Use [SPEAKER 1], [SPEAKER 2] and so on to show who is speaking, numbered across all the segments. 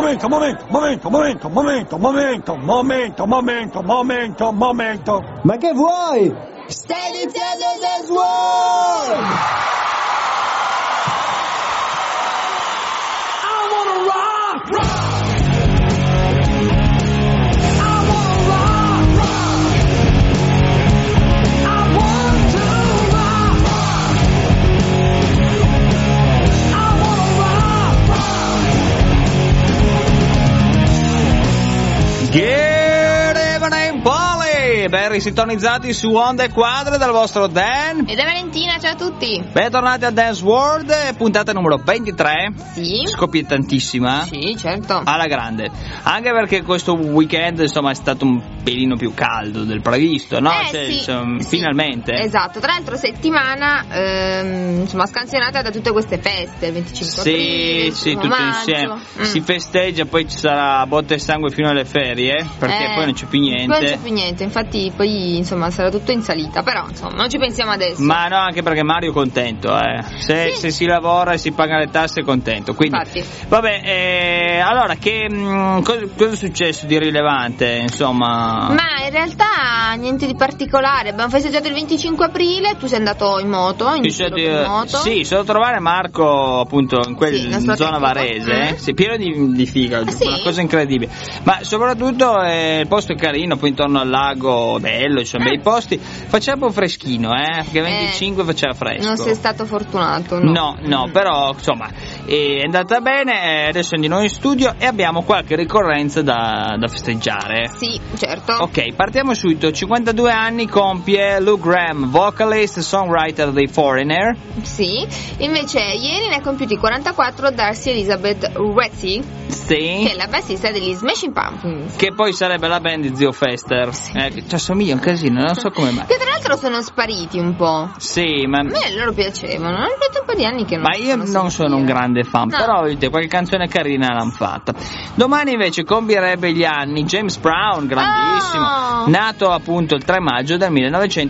[SPEAKER 1] Ma che vuoi?
[SPEAKER 2] Sta iniziando Dance World! I wanna rock, rock!
[SPEAKER 3] Ben risintonizzati su Onda e Quadre dal vostro Dan
[SPEAKER 4] e da Valentina, ciao a tutti.
[SPEAKER 3] Bentornati a Dance World, puntata numero 23.
[SPEAKER 4] Sì.
[SPEAKER 3] Scoppiettantissima.
[SPEAKER 4] Sì, certo.
[SPEAKER 3] Alla grande. Anche perché questo weekend insomma è stato un pelino più caldo del previsto, no?
[SPEAKER 4] Sì,
[SPEAKER 3] finalmente.
[SPEAKER 4] Esatto, tra l'altro settimana insomma scansionata da tutte queste feste, il 25 aprile,
[SPEAKER 3] sì, tutte
[SPEAKER 4] maggio.
[SPEAKER 3] insieme. Si festeggia, poi ci sarà botte e sangue fino alle ferie, perché poi non c'è più niente.
[SPEAKER 4] Poi non c'è più niente, infatti poi insomma sarà tutto in salita, però insomma non ci pensiamo adesso.
[SPEAKER 3] Ma no, anche perché Mario è contento, se si lavora e si paga le tasse è contento. Quindi
[SPEAKER 4] infatti.
[SPEAKER 3] Vabbè, allora cosa è successo di rilevante, insomma?
[SPEAKER 4] Ma in realtà niente di particolare, abbiamo festeggiato il 25 aprile, tu sei andato in moto, in moto.
[SPEAKER 3] Sì, sono a trovare Marco appunto in zona Varese, pieno di figa, una cosa incredibile. Ma soprattutto il posto è carino, poi intorno al lago bello, insomma bei posti. Faceva un po' freschino, perché 25 faceva fresco.
[SPEAKER 4] Non sei stato fortunato,
[SPEAKER 3] no, però insomma è andata bene. Adesso andiamo in studio e abbiamo qualche ricorrenza da festeggiare.
[SPEAKER 4] Sì, certo.
[SPEAKER 3] Ok, partiamo subito. 52 anni compie Luke Graham, vocalist e songwriter dei Foreigner.
[SPEAKER 4] Sì, invece ieri ne ha compiuti 44 Darcy Elizabeth Retzi, che è la bassista degli Smashing Pumpkins,
[SPEAKER 3] che poi sarebbe la band di Zio Fester. Ci assomiglia un casino, non so come mai.
[SPEAKER 4] Che tra l'altro sono spariti un po'.
[SPEAKER 3] Sì, ma a
[SPEAKER 4] me loro piacevano. Hanno fatto un po' di anni che non.
[SPEAKER 3] Ma io non sono un grande fan, però qualche canzone carina l'hanno fatta. Domani invece compierebbe gli anni James Brown, grandissimo, nato appunto il 3 maggio del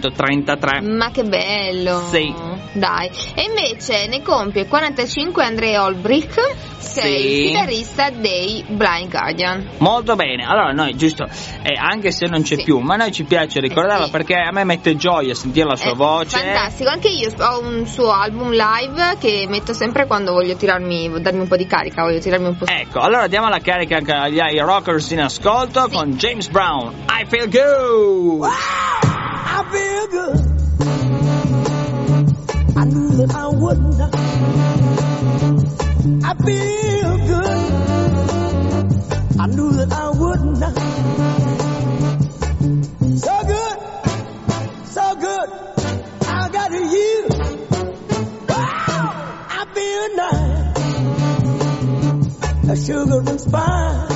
[SPEAKER 3] 1933.
[SPEAKER 4] Ma che bello.
[SPEAKER 3] Sì.
[SPEAKER 4] Dai. E invece ne compie 45 Andrea Olbrich, che è il chitarrista dei Blind Guardian.
[SPEAKER 3] Molto bene. Allora noi giusto, anche se non c'è più, ma a noi ci piace ricordarlo perché a me mette gioia sentire la sua voce.
[SPEAKER 4] Fantastico. Anche io ho un suo album live che metto sempre quando voglio darmi un po' di carica, voglio tirarmi un po'.
[SPEAKER 3] Ecco, allora diamo la carica anche ai rockers in ascolto con James Brown. I feel good.
[SPEAKER 2] Wow, I feel good. I knew that I wouldn't. I feel good. I knew that I wouldn't. So good, so good. I got you. Wow, I feel nice. A sugar and spice.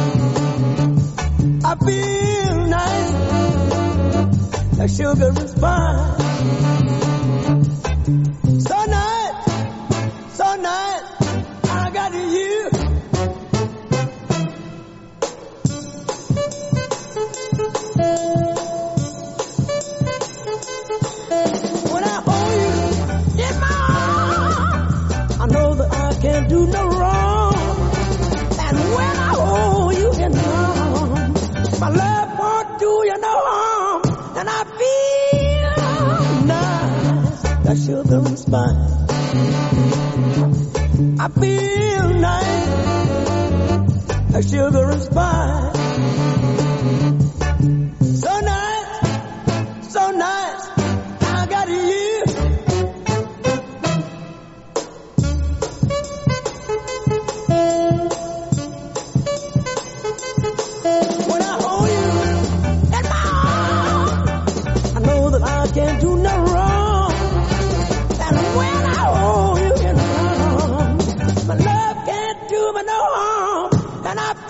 [SPEAKER 2] I feel nice. A sugar and spice. So nice, so nice, I got you. When I hold you in my arms, I know that I can't do no wrong. And when I hold you in my arms, my love won't do you no harm. And I feel nice. That sugar and spice. I feel nice. That sugar and spice. So nice, so nice. I got you. When I hold you in my arms, I know that I can't do no wrong. When I hold you in my arms, my love can't do me no harm. And I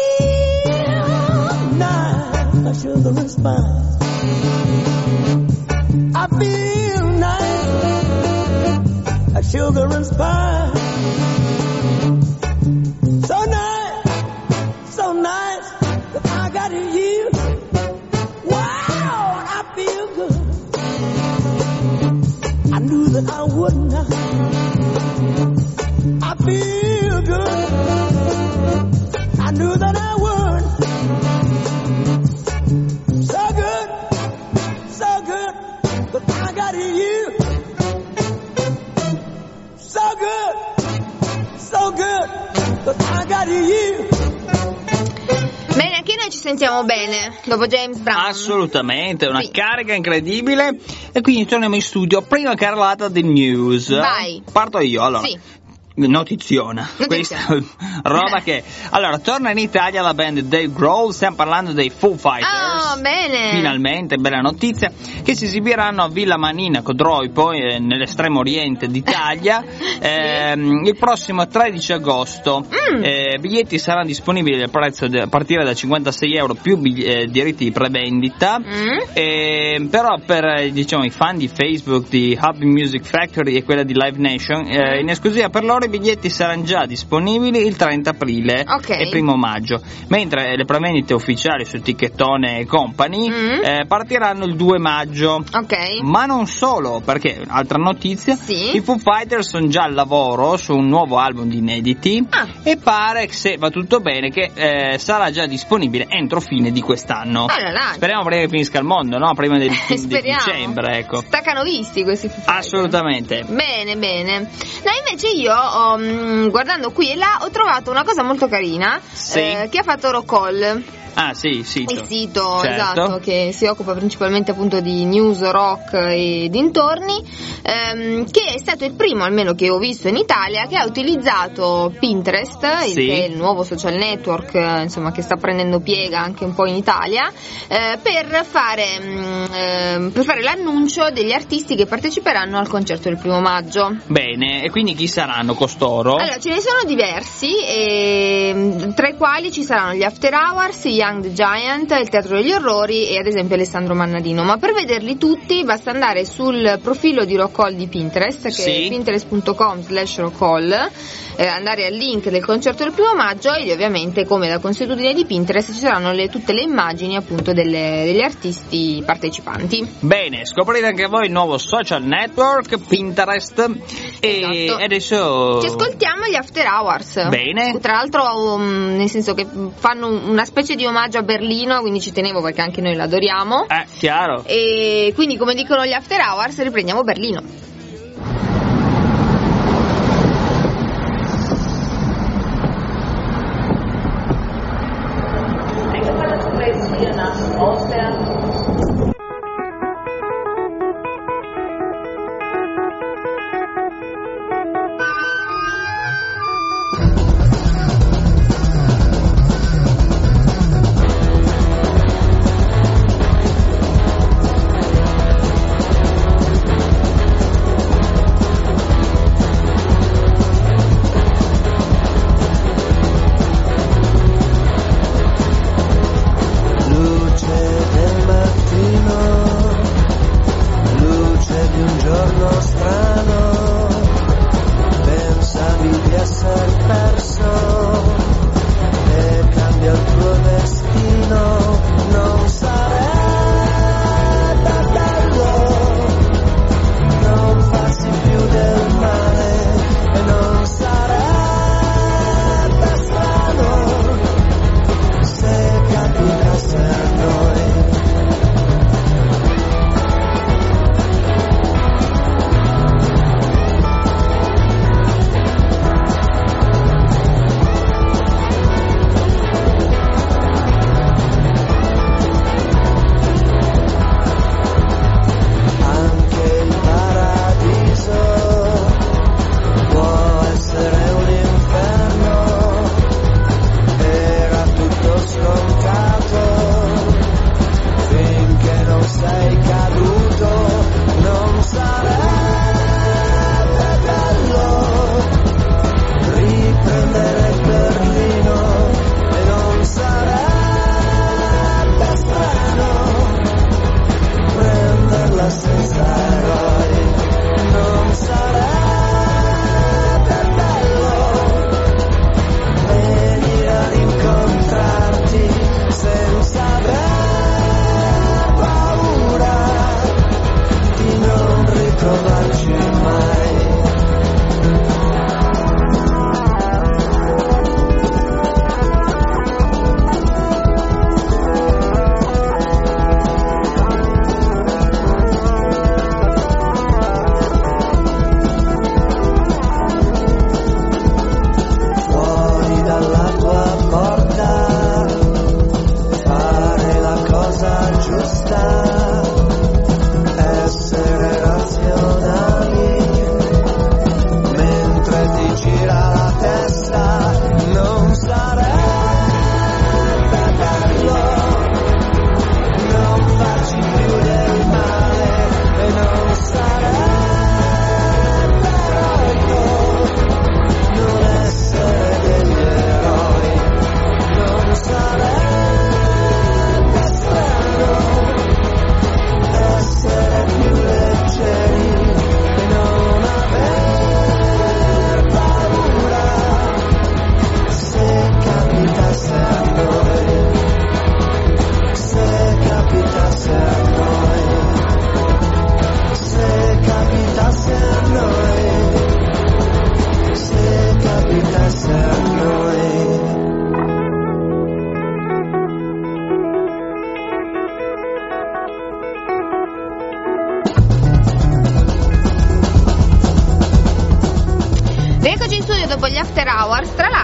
[SPEAKER 2] feel nice, a sugar and spice. I feel nice, a sugar and spice. So nice, so nice, that I got you. Wow, I feel good. I knew that I wouldn't. I feel good. knew that I would. So good, but I got you. So good, but I got you.
[SPEAKER 4] Bene, anche noi ci sentiamo bene dopo James Brown.
[SPEAKER 3] Assolutamente, una carica incredibile. E quindi torniamo in studio. Prima carrellata di news.
[SPEAKER 4] Vai.
[SPEAKER 3] Parto io, allora.
[SPEAKER 4] Sì.
[SPEAKER 3] Notiziona. Questa roba che allora torna in Italia la band Dave Grohl, stiamo parlando dei Foo Fighters.
[SPEAKER 4] Bene,
[SPEAKER 3] finalmente, bella notizia, che si esibiranno a Villa Manina Codroipo nell'estremo oriente d'Italia il prossimo 13 agosto. Biglietti saranno disponibili al prezzo a partire da €56 più diritti di prevendita. Però per diciamo i fan di Facebook, di Hub Music Factory e quella di Live Nation, in esclusiva per loro i biglietti saranno già disponibili il 30 aprile e 1 maggio, mentre le prevendite ufficiali su Tickettone e Company partiranno il 2 maggio. Ma non solo, perché altra notizia, i Foo Fighters sono già al lavoro su un nuovo album di inediti e pare che, se va tutto bene, che sarà già disponibile entro fine di quest'anno. Speriamo prima che finisca il mondo, no? Prima di dicembre, ecco.
[SPEAKER 4] Staccano visti questi Foo Fighters.
[SPEAKER 3] Assolutamente.
[SPEAKER 4] Bene. No, invece io guardando qui e là ho trovato una cosa molto carina che ha fatto Rock Hall.
[SPEAKER 3] Sì, il sito.
[SPEAKER 4] Il sito, esatto, che si occupa principalmente appunto di news, rock e dintorni, che è stato il primo, almeno che ho visto in Italia, che ha utilizzato Pinterest, che è il nuovo social network, insomma, che sta prendendo piega anche un po' in Italia, per fare l'annuncio degli artisti che parteciperanno al concerto del 1 maggio.
[SPEAKER 3] Bene, e quindi chi saranno costoro?
[SPEAKER 4] Allora, ce ne sono diversi, tra i quali ci saranno gli After Hours, Young the Giant, il Teatro degli Orrori e ad esempio Alessandro Mannarino. Ma per vederli tutti basta andare sul profilo di Rock Hall di Pinterest, che è pinterest.com/Rock Hall, andare al link del concerto del 1 maggio e ovviamente, come da consuetudine di Pinterest, ci saranno tutte le immagini appunto degli artisti partecipanti.
[SPEAKER 3] Bene, scoprite anche voi il nuovo social network Pinterest e adesso
[SPEAKER 4] ci ascoltiamo gli After Hours.
[SPEAKER 3] Bene.
[SPEAKER 4] Tra l'altro nel senso che fanno una specie di omaggio a Berlino, quindi ci tenevo perché anche noi l'adoriamo.
[SPEAKER 3] Chiaro.
[SPEAKER 4] E quindi, come dicono gli After Hours, riprendiamo Berlino.
[SPEAKER 2] Luce di un giorno strano.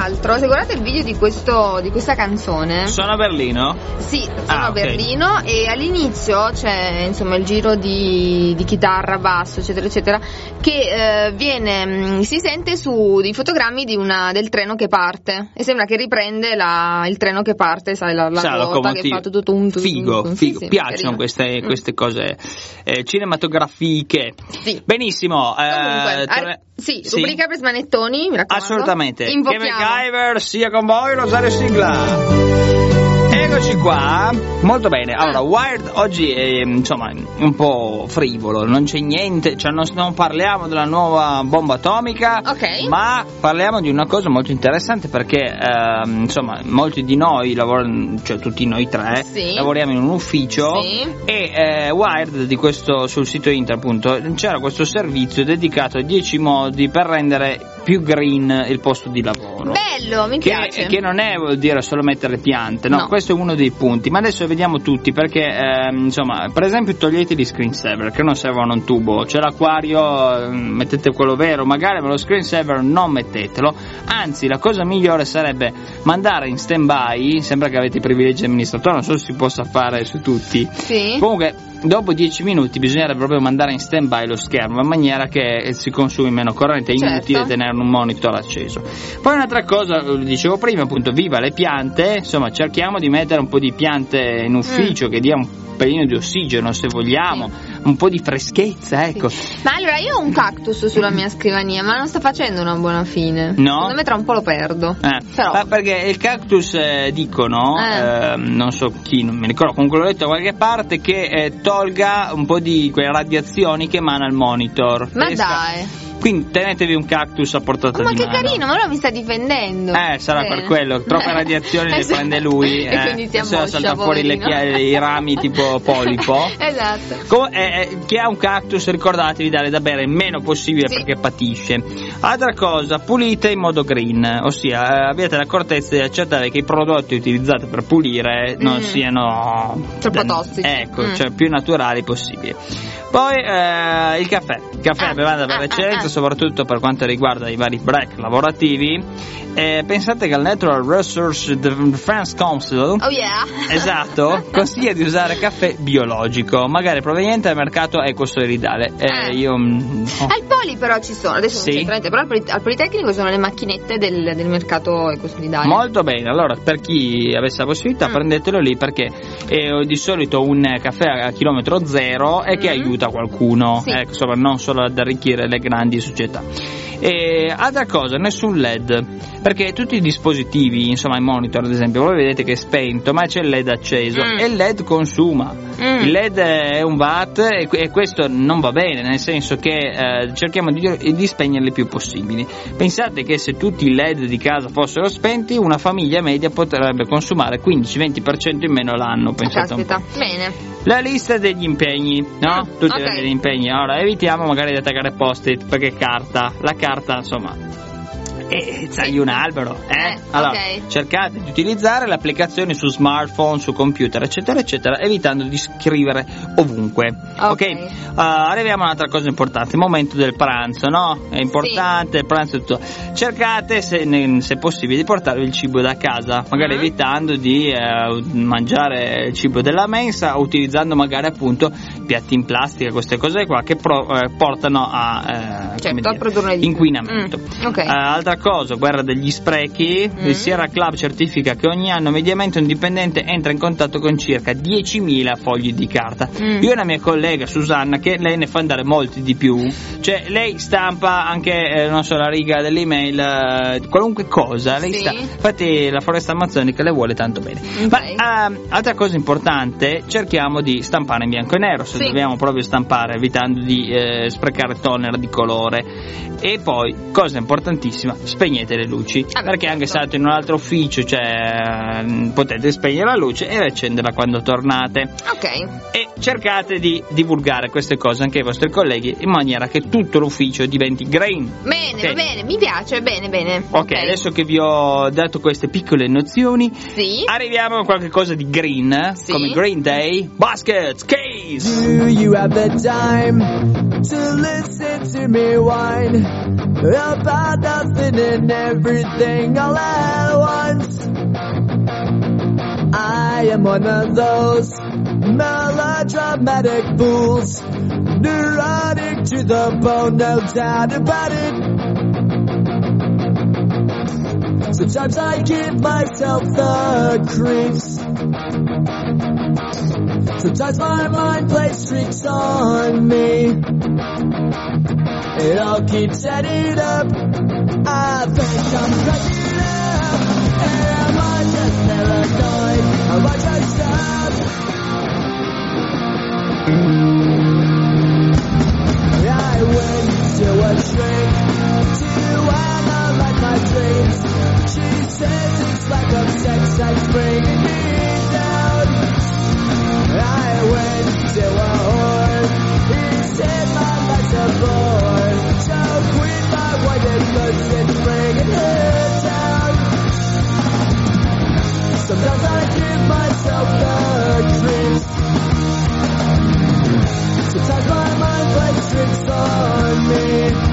[SPEAKER 4] l'altro, se guardate il video di questa canzone,
[SPEAKER 3] sono a Berlino?
[SPEAKER 4] Sì, sono a Berlino, e all'inizio c'è insomma il giro di chitarra, basso, eccetera eccetera, che si sente su dei fotogrammi del treno che parte, e sembra che riprende il treno che parte, sai, la ruota che fa tutto un
[SPEAKER 3] figo.
[SPEAKER 4] Sì,
[SPEAKER 3] Piacciono queste cose cinematografiche.
[SPEAKER 4] Sì.
[SPEAKER 3] Benissimo.
[SPEAKER 4] Comunque, rubrica per smanettoni, mi raccomando.
[SPEAKER 3] Assolutamente.
[SPEAKER 4] Invochiamo.
[SPEAKER 3] Che MacGyver sia con voi, Rosario Sigla. Eccoci qua, molto bene. Allora, Wired oggi è insomma un po' frivolo, non c'è niente, cioè non parliamo della nuova bomba atomica, ma parliamo di una cosa molto interessante, perché insomma molti di noi lavorano, cioè tutti noi tre, lavoriamo in un ufficio, e Wired sul sito internet appunto c'era questo servizio dedicato a 10 modi per rendere più green il posto di lavoro.
[SPEAKER 4] Bello, mi piace.
[SPEAKER 3] Che non vuol dire solo mettere piante, no, questo è uno dei punti, ma adesso vediamo tutti, perché insomma, per esempio togliete gli screensaver che non servono un tubo, c'è l'acquario, mettete quello vero magari, ma lo screensaver non mettetelo, anzi la cosa migliore sarebbe mandare in stand by, sembra che avete i privilegi amministratori, non so se si possa fare su tutti, comunque dopo 10 minuti bisognerebbe proprio mandare in stand by lo schermo, in maniera che si consumi meno corrente, è inutile tenere un monitor acceso. Poi un'altra cosa, lo dicevo prima appunto, viva le piante, insomma cerchiamo di mettere un po' di piante in ufficio, che dia un pelino di ossigeno se vogliamo, un po' di freschezza, ecco.
[SPEAKER 4] Ma allora io ho un cactus sulla mia scrivania, ma non sta facendo una buona fine.
[SPEAKER 3] No?
[SPEAKER 4] Secondo me tra un po' lo perdo. Però.
[SPEAKER 3] Ma perché il cactus dicono, non so chi, non mi ricordo, comunque l'ho letto da qualche parte, che tolga un po' di quelle radiazioni che emana il monitor.
[SPEAKER 4] Ma dai.
[SPEAKER 3] Quindi tenetevi un cactus a portata di mano.
[SPEAKER 4] Ma che carino, ma lui mi sta difendendo.
[SPEAKER 3] Sarà per quello, troppe radiazioni le prende lui,
[SPEAKER 4] e quindi si ammoscia,
[SPEAKER 3] salta fuori i rami tipo polipo.
[SPEAKER 4] Esatto.
[SPEAKER 3] Chi ha un cactus, ricordatevi di dare da bere il meno possibile, perché patisce. Altra cosa, pulite in modo green, ossia abbiate l'accortezza di accertare che i prodotti utilizzati per pulire non siano
[SPEAKER 4] troppo tossici,
[SPEAKER 3] cioè più naturali possibile. Poi il caffè è bevanda per eccellenza, soprattutto per quanto riguarda i vari break lavorativi. Pensate che il Natural Resource Defense Council esatto, consiglia di usare caffè biologico, magari proveniente dal mercato ecosolidale.
[SPEAKER 4] Al Poli però ci sono, adesso non c'entra niente, però al Politecnico sono le macchinette del mercato ecosolidale.
[SPEAKER 3] Molto bene, allora per chi avesse la possibilità prendetelo lì, perché è di solito un caffè a chilometro zero e che aiuta qualcuno, insomma, non solo ad arricchire le grandi società. E altra cosa, nessun LED, perché tutti i dispositivi, insomma i monitor ad esempio, voi vedete che è spento ma c'è il LED acceso e il LED consuma, il LED è un watt e questo non va bene, nel senso che cerchiamo di spegnerli il più possibili. Pensate che se tutti i LED di casa fossero spenti, una famiglia media potrebbe consumare 15-20% in meno l'anno, pensate un po'.
[SPEAKER 4] Bene.
[SPEAKER 3] La lista degli impegni, no? Tutti gli impegni. Allora evitiamo magari di attaccare post-it, perché la carta insomma tagli un albero, allora cercate di utilizzare le applicazioni su smartphone, su computer, eccetera eccetera, evitando di scrivere ovunque. Arriviamo a un'altra cosa importante, il momento del pranzo, no? È importante il pranzo, tutto. Cercate se possibile di portarvi il cibo da casa, magari evitando di mangiare il cibo della mensa, utilizzando magari appunto piatti in plastica, queste cose qua che portano a produrre inquinamento. Altra cosa, guerra degli sprechi. Il Sierra Club certifica che ogni anno mediamente un dipendente entra in contatto con circa 10.000 fogli di carta. Io e una mia collega Susanna, che lei ne fa andare molti di più, cioè lei stampa anche non so, la riga dell'email, qualunque cosa lei infatti la foresta amazzonica le vuole tanto bene. Ma altra cosa importante, cerchiamo di stampare in bianco e nero se dobbiamo proprio stampare, evitando di sprecare toner di colore. E poi, cosa importantissima, spegnete le luci, perché anche se siete in un altro ufficio, cioè potete spegnere la luce e riaccenderla quando tornate. E cercate di divulgare queste cose anche ai vostri colleghi, in maniera che tutto l'ufficio diventi green.
[SPEAKER 4] Bene, va bene, mi piace, bene.
[SPEAKER 3] Adesso che vi ho dato queste piccole nozioni, arriviamo a qualche cosa di green, come Green Day, Baskets Case.
[SPEAKER 2] Do you have the time to listen to me whine about nothing and everything all at once. I am one of those melodramatic fools, neurotic to the bone, no doubt about it. Sometimes I give myself the creeps. Sometimes my mind plays tricks on me. It all keeps adding up. I think I'm cracking up. Am I just paranoid? Am I just up? I went to a shrink to analyze my dreams. She says it's like a sex that's bringing me down. I went to a whore. He said my life's a bore. So quit my wife and looks and bringing her down. Sometimes I give myself the creeps. Sometimes my mind plays tricks on me.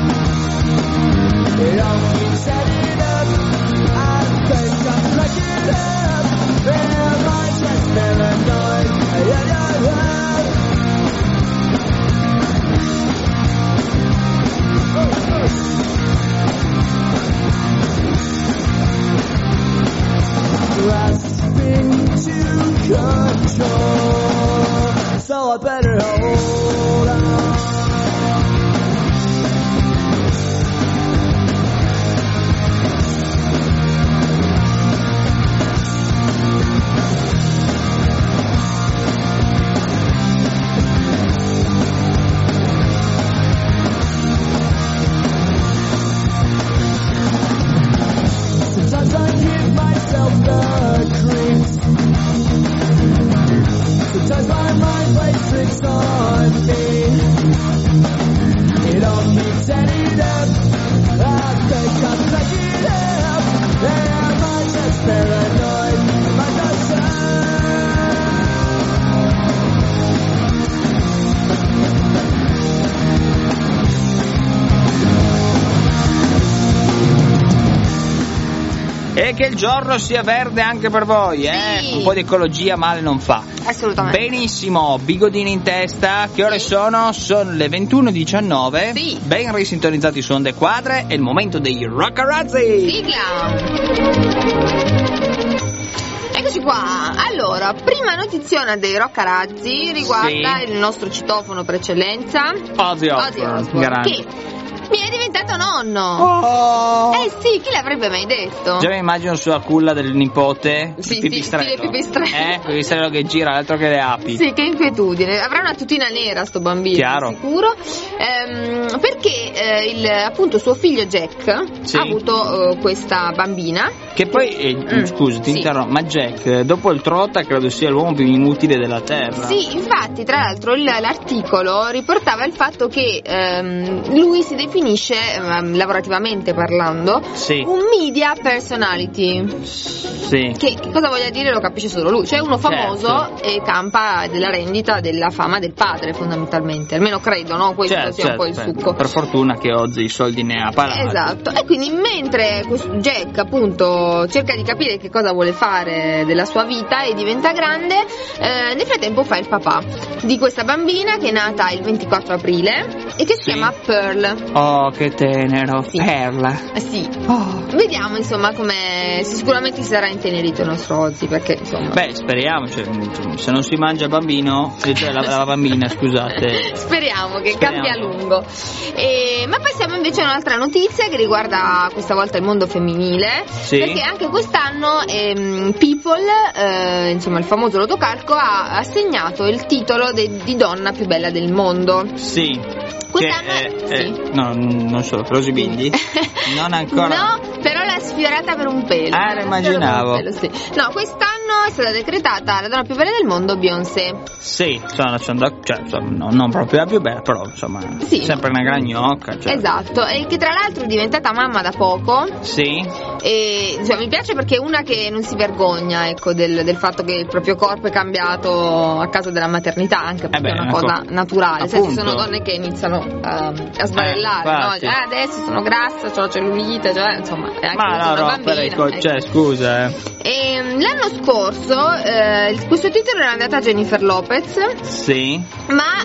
[SPEAKER 2] It all keeps adding up. I think I'm cracking up. Am I just paranoid? Grasping to control, so I better hold on. Sometimes I give myself the creeps. Sometimes my mind plays tricks on me. It all keeps adding up. I think I'm cracking up. Am I just paranoid? Am I just
[SPEAKER 3] E che il giorno sia verde anche per voi,
[SPEAKER 4] Sì.
[SPEAKER 3] Un po' di ecologia male non fa.
[SPEAKER 4] Assolutamente.
[SPEAKER 3] Benissimo, bigodini in testa. Che ore
[SPEAKER 4] Sì.
[SPEAKER 3] sono? Sono le 21:19.
[SPEAKER 4] Sì.
[SPEAKER 3] Ben risintonizzati su onde quadre. È il momento dei Rockarazzi.
[SPEAKER 4] Sigla! Eccoci qua. Allora, prima notiziona dei Rockarazzi riguarda
[SPEAKER 3] Sì.
[SPEAKER 4] il nostro citofono per eccellenza,
[SPEAKER 3] Ozzy Osbourne, grande.
[SPEAKER 4] che mi è diventato nonno.
[SPEAKER 3] Oh.
[SPEAKER 4] Eh sì, chi l'avrebbe mai detto?
[SPEAKER 3] Già mi immagino sulla culla del nipote.
[SPEAKER 4] Sì,
[SPEAKER 3] il
[SPEAKER 4] sì,
[SPEAKER 3] pipistrello.
[SPEAKER 4] stile pipistrello.
[SPEAKER 3] Il pipistrello che gira, altro che le api.
[SPEAKER 4] Sì, che inquietudine. Avrà una tutina nera sto bambino,
[SPEAKER 3] Chiaro.
[SPEAKER 4] di sicuro. Perché appunto suo figlio Jack
[SPEAKER 3] Sì.
[SPEAKER 4] ha avuto questa bambina.
[SPEAKER 3] Che poi, scusa, ti
[SPEAKER 4] sì.
[SPEAKER 3] interrompo, ma Jack, dopo il trota, credo sia l'uomo più inutile della Terra.
[SPEAKER 4] Sì, infatti, tra l'altro l'articolo riportava il fatto che lui si definisce, lavorativamente parlando,
[SPEAKER 3] Sì.
[SPEAKER 4] un media personality.
[SPEAKER 3] Sì.
[SPEAKER 4] Che cosa voglia dire lo capisce solo lui. Cioè uno famoso
[SPEAKER 3] Certo.
[SPEAKER 4] e campa della rendita della fama del padre, fondamentalmente. Almeno credo, no? Questo sia un po' il succo.
[SPEAKER 3] Per fortuna che Ozzy i soldi ne ha palati.
[SPEAKER 4] Esatto, e quindi mentre questo Jack appunto cerca di capire che cosa vuole fare della sua vita e diventa grande, nel frattempo fa il papà di questa bambina che è nata il 24 aprile e che si
[SPEAKER 3] Sì.
[SPEAKER 4] chiama Pearl.
[SPEAKER 3] Oh, che tenero,
[SPEAKER 4] Sì.
[SPEAKER 3] perla.
[SPEAKER 4] Sì,
[SPEAKER 3] Oh.
[SPEAKER 4] vediamo insomma come sicuramente si sarà intenerito il nostro Ozzy, perché insomma
[SPEAKER 3] Beh, speriamo, cioè, se non si mangia bambino, cioè la bambina, scusate.
[SPEAKER 4] Speriamo che
[SPEAKER 3] Speriamo.
[SPEAKER 4] cambi a lungo. Ma passiamo invece a un'altra notizia che riguarda questa volta il mondo femminile,
[SPEAKER 3] Sì.
[SPEAKER 4] perché anche quest'anno People, insomma il famoso rotocalco, ha assegnato il titolo di donna più bella del mondo.
[SPEAKER 3] Sì.
[SPEAKER 4] Quest'anno sì.
[SPEAKER 3] No, non so, Rosy Bindi? Non ancora.
[SPEAKER 4] No, però l'ha sfiorata per un pelo.
[SPEAKER 3] Ah, lo immaginavo.
[SPEAKER 4] Per un pelo, sì. No, quest'anno è stata decretata la donna più bella del mondo, Beyoncé.
[SPEAKER 3] Sì, non proprio la più bella, però insomma,
[SPEAKER 4] sì,
[SPEAKER 3] sempre una gran gnocca. Cioè.
[SPEAKER 4] Esatto, e che tra l'altro è diventata mamma da poco.
[SPEAKER 3] Sì.
[SPEAKER 4] E mi piace perché è una che non si vergogna, ecco, del fatto che il proprio corpo è cambiato a causa della maternità, anche perché è una cosa naturale. Ci sono donne che iniziano a sbarellare, no? Adesso sono grassa, ho cellulite, insomma, è anche una bambina.
[SPEAKER 3] Ecco. Scusa.
[SPEAKER 4] E l'anno scorso questo titolo era andato a Jennifer Lopez.
[SPEAKER 3] Sì.
[SPEAKER 4] Ma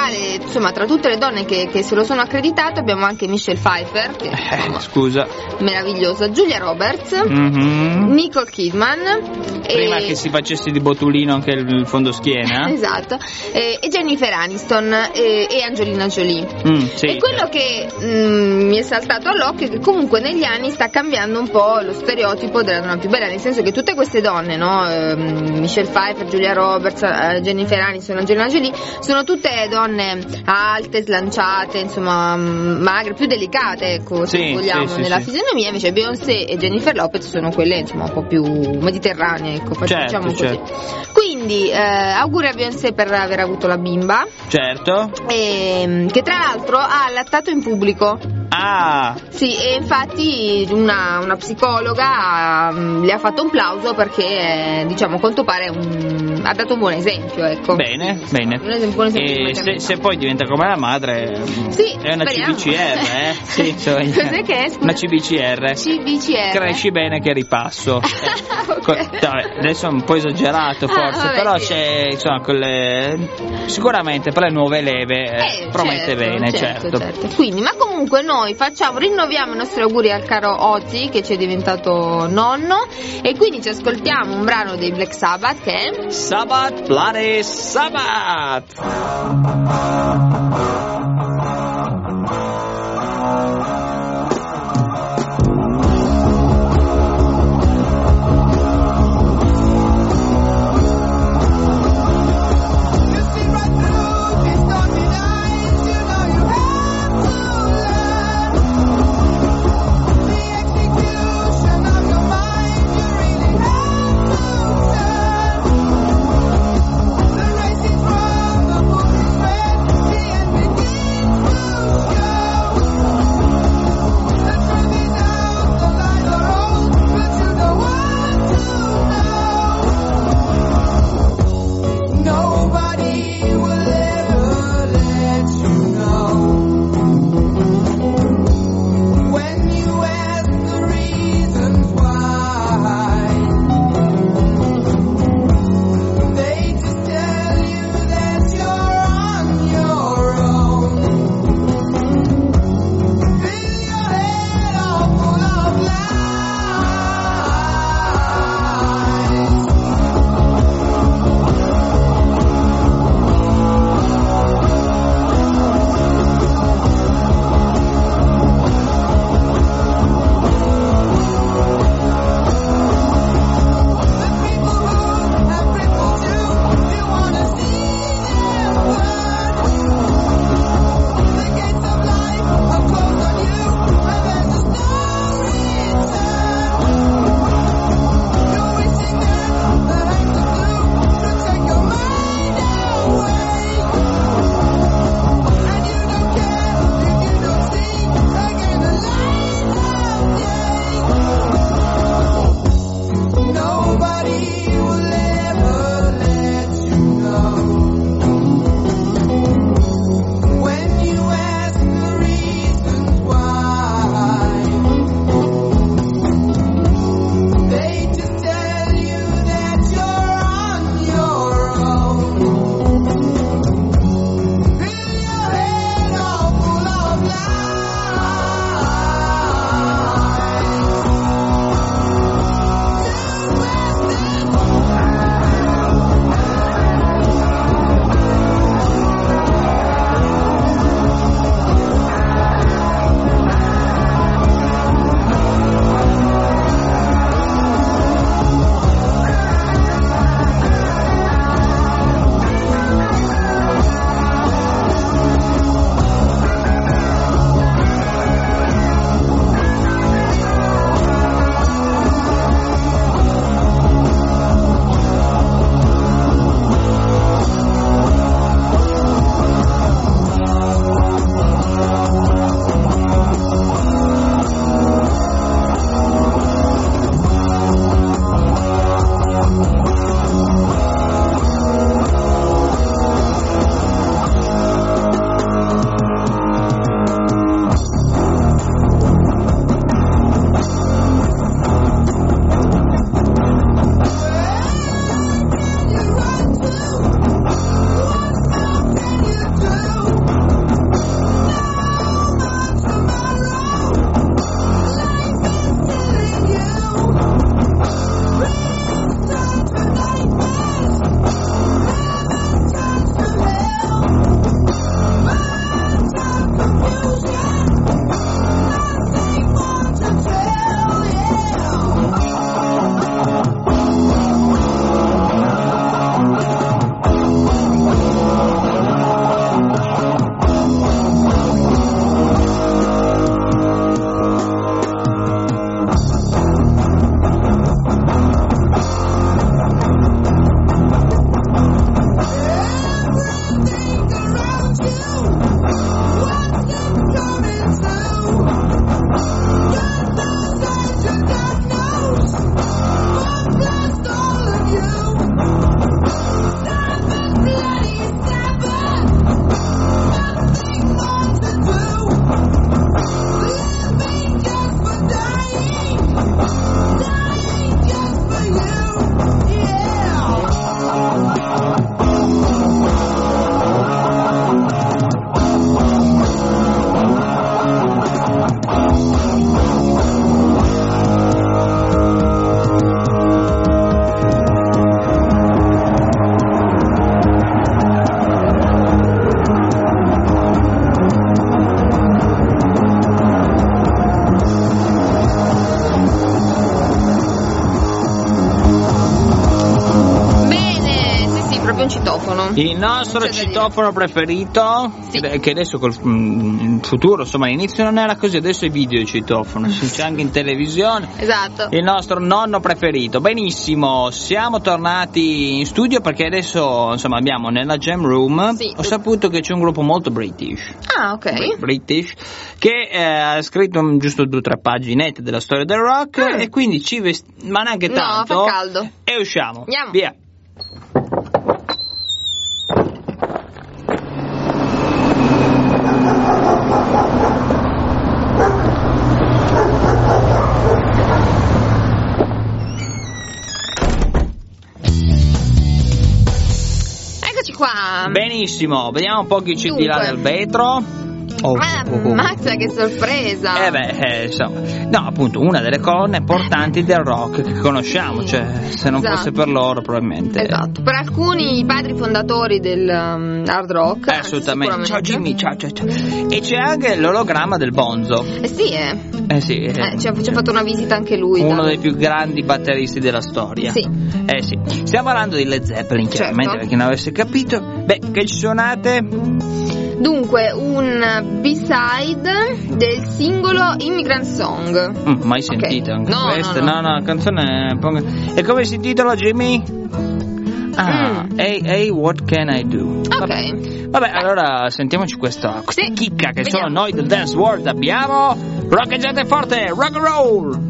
[SPEAKER 4] tra tutte le donne che se lo sono accreditate abbiamo anche Michelle Pfeiffer, che
[SPEAKER 3] scusa,
[SPEAKER 4] meravigliosa, Julia Roberts, Nicole Kidman,
[SPEAKER 3] prima che si facesse di botulino anche il fondoschiena.
[SPEAKER 4] Esatto, e Jennifer Aniston e Angelina Jolie.
[SPEAKER 3] Sì,
[SPEAKER 4] e quello che mi è saltato all'occhio è che comunque negli anni sta cambiando un po' lo stereotipo della donna più bella, nel senso che tutte queste donne, no? Michelle Pfeiffer, Julia Roberts, Jennifer Aniston, Angelina Jolie, sono tutte donne alte, slanciate, insomma magre, più delicate, ecco, se vogliamo, nella fisionomia. Invece Beyoncé e Jennifer Lopez sono quelle, insomma, un po' più mediterranee, ecco, diciamo così.
[SPEAKER 3] Certo.
[SPEAKER 4] Quindi auguri a Beyoncé per aver avuto la bimba.
[SPEAKER 3] Certo.
[SPEAKER 4] Che tra l'altro ha allattato in pubblico.
[SPEAKER 3] Ah!
[SPEAKER 4] Sì, e infatti una psicologa le ha fatto un plauso perché, diciamo, a quanto pare ha dato un buon esempio, ecco.
[SPEAKER 3] Bene.
[SPEAKER 4] Un buon esempio
[SPEAKER 3] E se poi diventa come la madre,
[SPEAKER 4] sì,
[SPEAKER 3] è una
[SPEAKER 4] speriamo.
[SPEAKER 3] CBCR, sì,
[SPEAKER 4] Cos'è che è?
[SPEAKER 3] Una CBCR. Cresci bene che ripasso. Adesso è un po' esagerato forse, però
[SPEAKER 4] sì.
[SPEAKER 3] c'è, insomma, sicuramente per le nuove leve promette bene, certo.
[SPEAKER 4] Quindi, ma comunque noi rinnoviamo i nostri auguri al caro Ozzy che ci è diventato nonno, e quindi ci ascoltiamo un brano dei Black Sabbath che è
[SPEAKER 3] Sabbath, Bloody Sabbath.
[SPEAKER 1] The racing from the bull is red, the end
[SPEAKER 3] Il nostro citofono preferito,
[SPEAKER 4] sì,
[SPEAKER 3] che adesso col futuro, insomma all'inizio non era così, adesso è video citofono, c'è anche in televisione.
[SPEAKER 4] Esatto.
[SPEAKER 3] Il nostro nonno preferito. Benissimo, siamo tornati in studio perché adesso insomma abbiamo nella Jam Room,
[SPEAKER 4] sì,
[SPEAKER 3] ho saputo che c'è un gruppo molto British.
[SPEAKER 4] Ah, ok.
[SPEAKER 3] British, che ha scritto giusto 2 o 3 paginette della storia del rock e quindi ma neanche tanto.
[SPEAKER 4] No, fa caldo.
[SPEAKER 3] E usciamo.
[SPEAKER 4] Andiamo.
[SPEAKER 3] Via.
[SPEAKER 4] Eccoci qua.
[SPEAKER 3] Benissimo, vediamo un po' chi ci dirà del vetro.
[SPEAKER 4] Mazza, che sorpresa!
[SPEAKER 3] Insomma, no, appunto, una delle colonne portanti del rock che conosciamo, cioè, se non fosse per loro, probabilmente.
[SPEAKER 4] Esatto, per alcuni i padri fondatori del hard rock.
[SPEAKER 3] Assolutamente. Ciao Jimmy, ciao. E c'è anche l'ologramma del Bonzo.
[SPEAKER 4] Sì. Ci ha fatto una visita anche lui.
[SPEAKER 3] Uno dei più grandi batteristi della storia.
[SPEAKER 4] Sì.
[SPEAKER 3] Sì. Stiamo parlando di Led Zeppelin, chiaramente,
[SPEAKER 4] certo,
[SPEAKER 3] per chi non avesse capito. Beh, che ci suonate?
[SPEAKER 4] Dunque, un B-side del singolo Immigrant Song.
[SPEAKER 3] Mai sentito anche
[SPEAKER 4] no,
[SPEAKER 3] questa?
[SPEAKER 4] No,
[SPEAKER 3] la canzone. E come si intitola, Jimmy? Hey, what can I do?
[SPEAKER 4] Ok.
[SPEAKER 3] Vabbè, allora sentiamoci questa chicca che sono noi del Dance World. Abbiamo roccheggiate forte, rock and roll.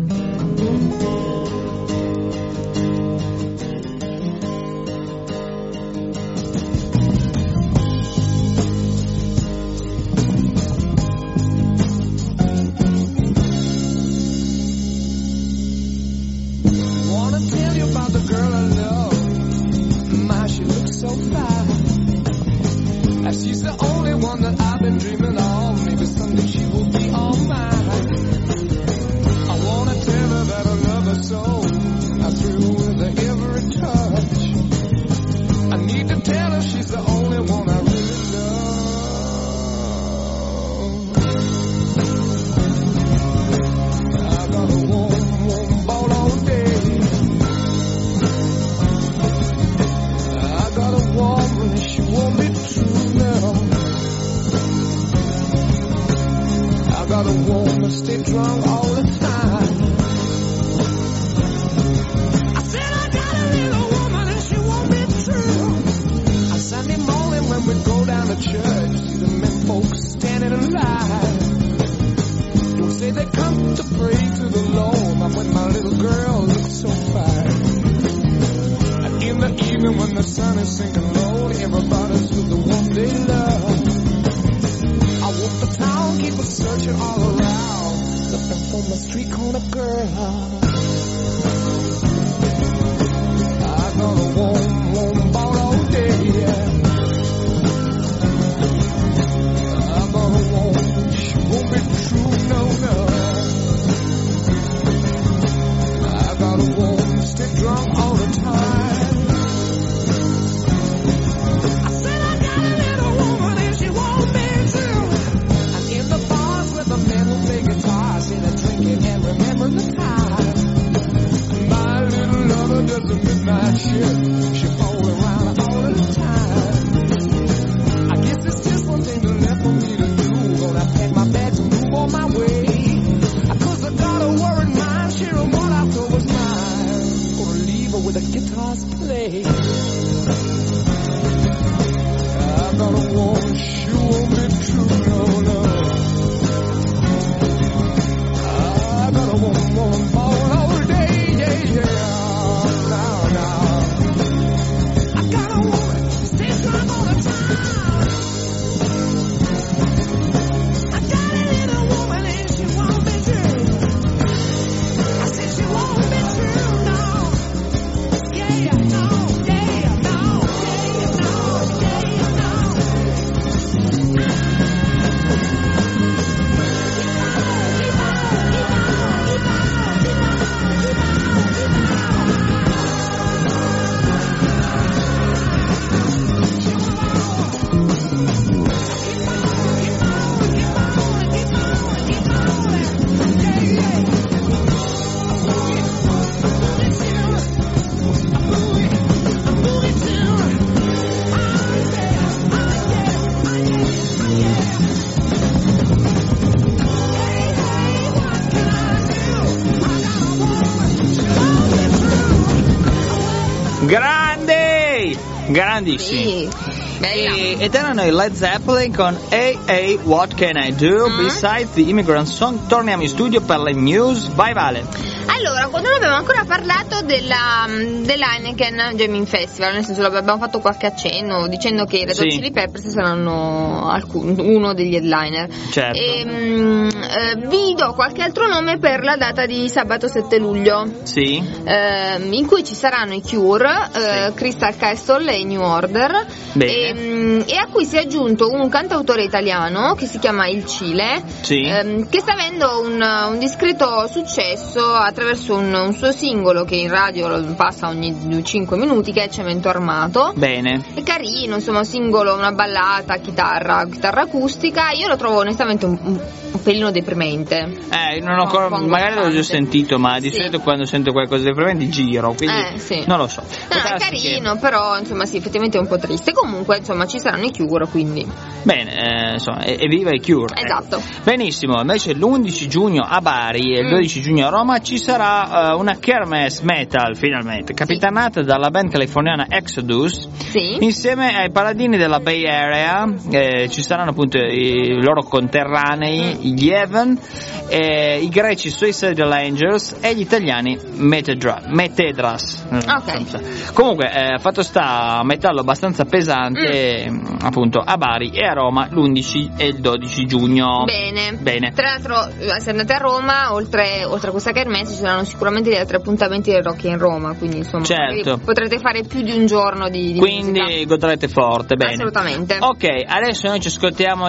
[SPEAKER 3] grandissimi. Sì. Ed erano i Led Zeppelin con AA What Can I Do, Besides the Immigrant Song. Torniamo in studio per le news. Vai Vale.
[SPEAKER 4] Allora, quando non abbiamo ancora parlato dell'Heineken Jamming Festival, nel senso abbiamo fatto qualche accenno dicendo che i Red Hot Chili Peppers saranno uno degli headliner.
[SPEAKER 3] Certo.
[SPEAKER 4] Vi do qualche altro nome per la data di sabato 7 luglio.
[SPEAKER 3] Sì.
[SPEAKER 4] In cui ci saranno i Cure, Crystal Castle e New Order. E a cui si è aggiunto un cantautore italiano che si chiama Il Cile, che sta avendo un discreto successo attraverso un suo singolo che in radio passa ogni 5 minuti, che è Cemento Armato.
[SPEAKER 3] Bene.
[SPEAKER 4] È carino, insomma, un singolo, una ballata, chitarra acustica. Io lo trovo onestamente un pelino deprimente.
[SPEAKER 3] Non ho ancora, magari l'ho già sentito, ma di solito quando sento qualcosa di deprimente giro, quindi non lo so.
[SPEAKER 4] È carino, però insomma sì, effettivamente è un po' triste. Comunque insomma ci saranno i Cure, quindi
[SPEAKER 3] bene, insomma, evviva i Cure.
[SPEAKER 4] Esatto.
[SPEAKER 3] Benissimo. Invece l'11 giugno a Bari e il 12 giugno a Roma ci sarà una kermesse metal, finalmente, capitanata dalla band californiana Exodus, insieme ai paladini della Bay Area. Ci saranno appunto i loro conterranei, gli Even, i greci Suicidal Angels e gli italiani Metedras. Comunque fatto sta metallo abbastanza pesante, appunto a Bari e a Roma l'11 e il 12 giugno.
[SPEAKER 4] Bene. Tra l'altro, se andate a Roma, oltre a questa kermesse ci saranno sicuramente gli altri appuntamenti del Rock in Roma, quindi insomma potrete fare più di un giorno di
[SPEAKER 3] quindi
[SPEAKER 4] musica.
[SPEAKER 3] godrete forte. Bene,
[SPEAKER 4] assolutamente.
[SPEAKER 3] Ok, adesso noi ci ascoltiamo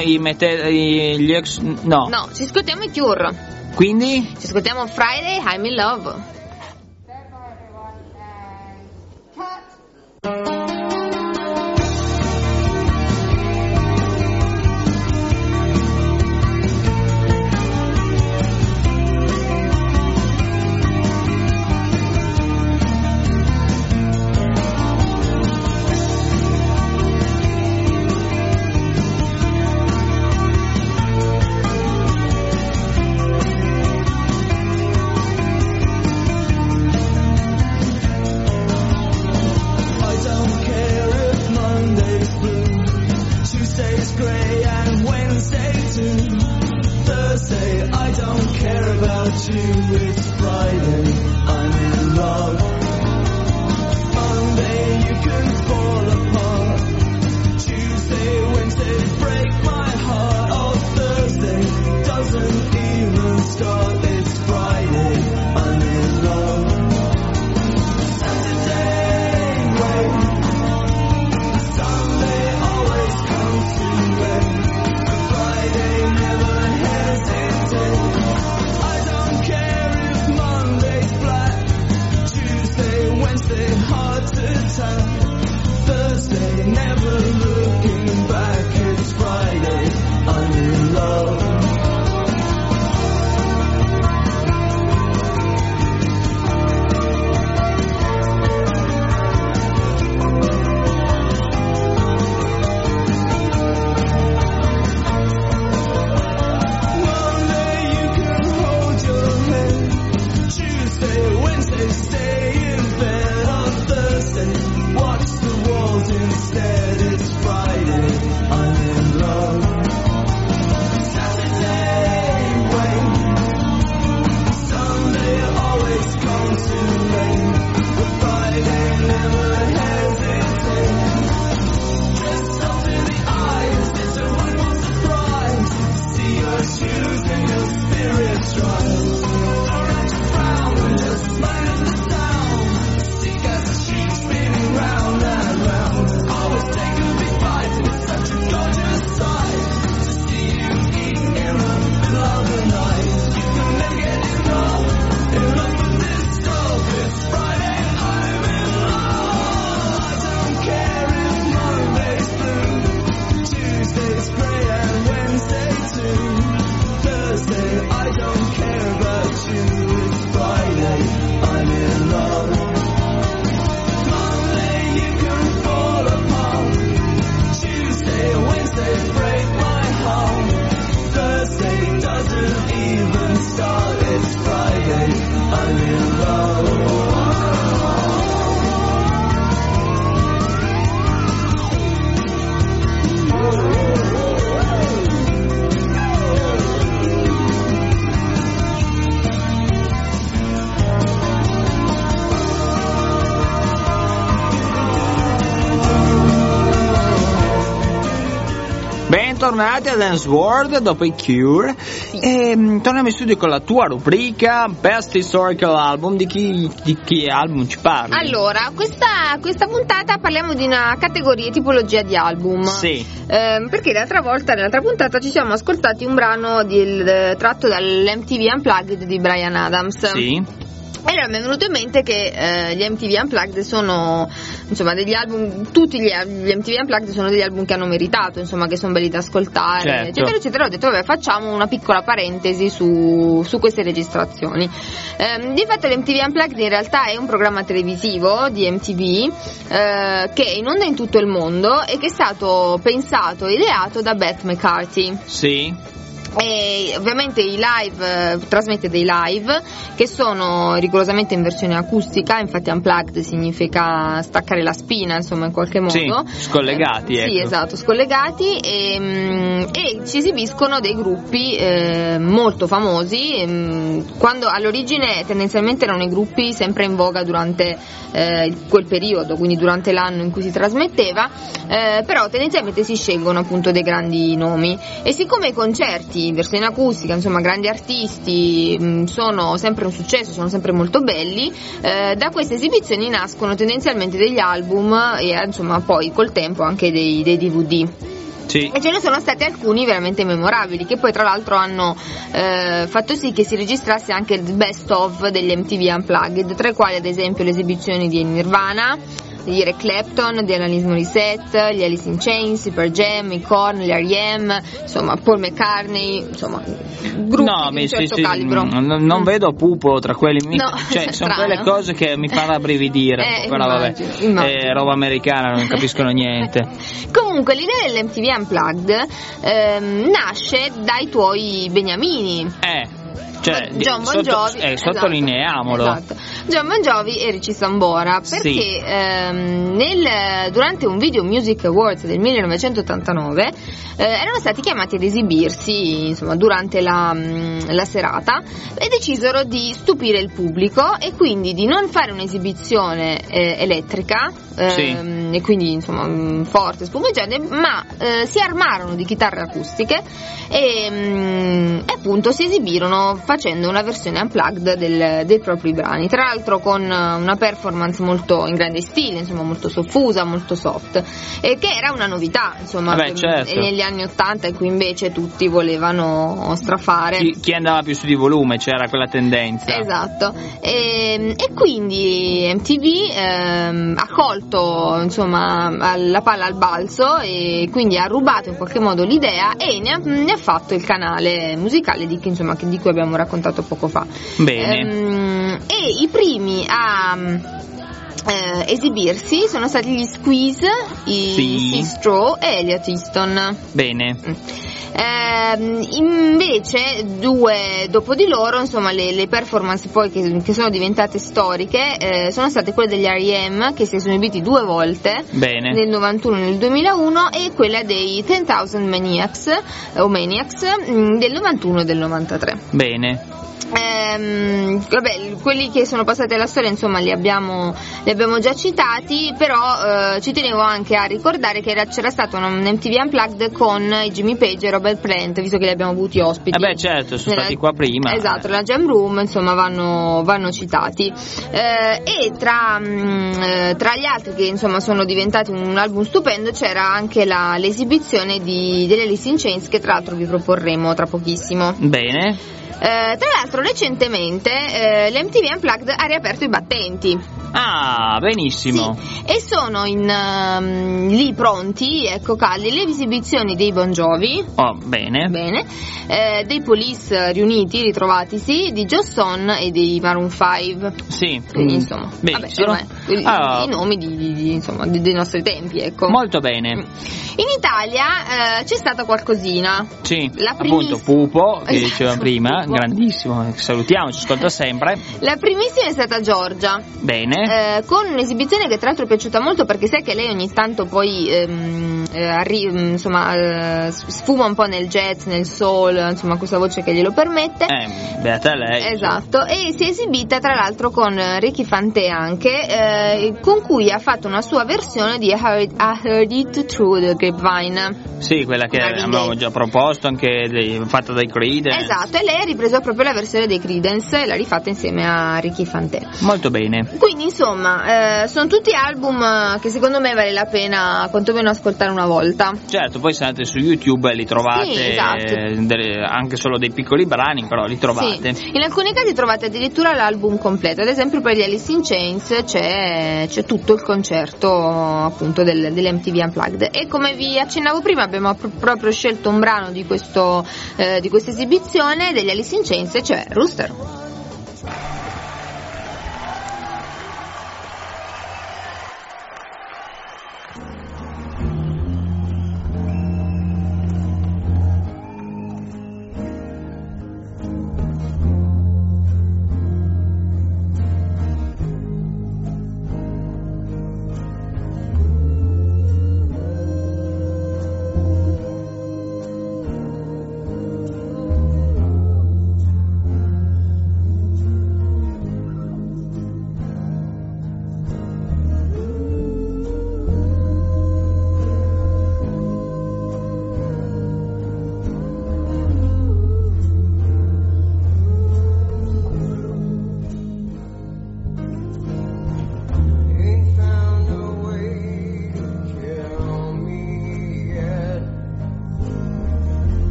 [SPEAKER 3] No,
[SPEAKER 4] ci ascoltiamo i Cure.
[SPEAKER 3] Quindi?
[SPEAKER 4] Ci ascoltiamo Friday, I'm in Love.
[SPEAKER 3] bentornati a Dance World dopo i Cure.
[SPEAKER 4] Sì.
[SPEAKER 3] Torniamo in studio con la tua rubrica Best Historical Album. Di chi album ci parli?
[SPEAKER 4] Allora, questa puntata parliamo di una categoria, tipologia di album.
[SPEAKER 3] Sì.
[SPEAKER 4] Perché nell'altra puntata ci siamo ascoltati un brano tratto dall'MTV Unplugged di Bryan Adams.
[SPEAKER 3] Sì.
[SPEAKER 4] E allora mi è venuto in mente che gli MTV Unplugged sono, insomma, degli album, tutti gli MTV Unplugged sono degli album che hanno meritato, insomma, che sono belli da ascoltare,
[SPEAKER 3] certo,
[SPEAKER 4] eccetera eccetera. Ho detto vabbè, facciamo una piccola parentesi su queste registrazioni. Di fatto l'MTV Unplugged in realtà è un programma televisivo di MTV che è in onda in tutto il mondo e che è stato pensato e ideato da Beth McCarthy.
[SPEAKER 3] Sì.
[SPEAKER 4] E ovviamente i live, trasmette dei live che sono rigorosamente in versione acustica, infatti unplugged significa staccare la spina, insomma, in qualche modo.
[SPEAKER 3] Sì, scollegati, ecco.
[SPEAKER 4] Sì, esatto, scollegati, e ci esibiscono dei gruppi molto famosi, quando all'origine tendenzialmente erano i gruppi sempre in voga durante quel periodo, quindi durante l'anno in cui si trasmetteva, però tendenzialmente si scelgono appunto dei grandi nomi, e siccome i concerti in versione acustica, insomma, grandi artisti, sono sempre un successo, sono sempre molto belli, da queste esibizioni nascono tendenzialmente degli album e insomma poi col tempo anche dei DVD.
[SPEAKER 3] Sì.
[SPEAKER 4] E ce ne sono stati alcuni veramente memorabili, che poi tra l'altro hanno fatto sì che si registrasse anche il best of degli MTV Unplugged, tra i quali ad esempio le esibizioni di Nirvana, di Eric Clapton, di Alanis Morissette, gli Alice in Chains, i Pearl Jam, i Korn, gli R.E.M., insomma Paul McCartney, insomma gruppi di un certo calibro.
[SPEAKER 3] Non vedo Pupo tra quelli,
[SPEAKER 4] no,
[SPEAKER 3] cioè sono quelle cose che mi fanno rabbrividire, però vabbè, è roba americana, non capiscono niente.
[SPEAKER 4] Comunque l'idea dell'MTV Unplugged nasce dai tuoi beniamini.
[SPEAKER 3] Cioè,
[SPEAKER 4] John Bon Jovi,
[SPEAKER 3] sottolineiamolo.
[SPEAKER 4] Esatto. John Bon Jovi e Richie Sambora, perché sì, durante un Video Music Awards del 1989 erano stati chiamati ad esibirsi, insomma, durante la serata, e decisero di stupire il pubblico e quindi di non fare un'esibizione elettrica,
[SPEAKER 3] sì,
[SPEAKER 4] e quindi insomma forte, spumeggiante, ma si armarono di chitarre acustiche e appunto si esibirono facendo una versione unplugged dei propri brani, tra l'altro con una performance molto in grande stile, insomma molto soffusa, molto soft, e che era una novità, insomma.
[SPEAKER 3] Certo.
[SPEAKER 4] Negli anni 80, in cui invece tutti volevano strafare,
[SPEAKER 3] chi andava più su di volume, c'era quella tendenza.
[SPEAKER 4] Esatto. E quindi MTV ha colto, insomma, la palla al balzo e quindi ha rubato in qualche modo l'idea e ne ha fatto il canale musicale di cui abbiamo raccontato poco fa.
[SPEAKER 3] Bene.
[SPEAKER 4] E i primi a esibirsi sono stati gli Squeeze, i Straw e Elliot Easton.
[SPEAKER 3] Bene.
[SPEAKER 4] Invece due dopo di loro, insomma, le performance poi che sono diventate storiche sono state quelle degli R.E.M., che si sono esibiti 2 volte.
[SPEAKER 3] Bene.
[SPEAKER 4] Nel 91 e nel 2001, e quella dei 10,000 Maniacs del 91 e del 93.
[SPEAKER 3] Bene.
[SPEAKER 4] Vabbè, quelli che sono passati alla storia, insomma, li abbiamo già citati, però ci tenevo anche a ricordare che c'era stato un MTV Unplugged con i Jimmy Page e Robert Plant, visto che li abbiamo avuti ospiti.
[SPEAKER 3] Certo, sono stati qua prima.
[SPEAKER 4] Esatto, nella Jam Room, insomma, vanno citati. E tra gli altri che, insomma, sono diventati un album stupendo, c'era anche l'esibizione degli Alice in Chains, che tra l'altro vi proporremo tra pochissimo.
[SPEAKER 3] Bene.
[SPEAKER 4] Tra l'altro recentemente l'MTV Unplugged ha riaperto i battenti.
[SPEAKER 3] Ah, benissimo.
[SPEAKER 4] Sì. E sono lì pronti, ecco, caldi, le esibizioni dei Bon Jovi.
[SPEAKER 3] Oh, bene.
[SPEAKER 4] Dei Police riuniti, ritrovatisi, di Joe Stone e dei Maroon 5.
[SPEAKER 3] Sì.
[SPEAKER 4] Quindi, insomma, i nomi dei nostri tempi, ecco.
[SPEAKER 3] Molto bene.
[SPEAKER 4] In Italia c'è stata qualcosina.
[SPEAKER 3] Sì, appunto Pupo, che dicevamo prima, grandissimo, salutiamo, ci ascolta sempre.
[SPEAKER 4] La primissima è stata Giorgia.
[SPEAKER 3] Bene.
[SPEAKER 4] Con un'esibizione che tra l'altro è piaciuta molto, perché sai che lei ogni tanto poi sfuma un po' nel jazz, nel soul, insomma, questa voce che glielo permette.
[SPEAKER 3] Beata lei.
[SPEAKER 4] Esatto. E si è esibita tra l'altro con Ricky Fante anche, con cui ha fatto una sua versione di I Heard It Through the Grapevine.
[SPEAKER 3] Sì, quella che avevamo già proposto, anche fatta dai Creedence.
[SPEAKER 4] Esatto, e lei ha ripreso proprio la versione dei Creedence e l'ha rifatta insieme a Ricky Fantè.
[SPEAKER 3] Molto bene.
[SPEAKER 4] Quindi insomma, sono tutti album che secondo me vale la pena quantomeno ascoltare una volta.
[SPEAKER 3] Certo, poi se andate su YouTube li trovate,
[SPEAKER 4] sì, esatto.
[SPEAKER 3] Anche solo dei piccoli brani, però li trovate.
[SPEAKER 4] Sì. In alcuni casi trovate addirittura l'album completo, ad esempio per gli Alice in Chains c'è tutto il concerto appunto dell'MTV Unplugged, e come vi accennavo prima abbiamo proprio scelto un brano di questa esibizione degli Alice in Chains, cioè Rooster.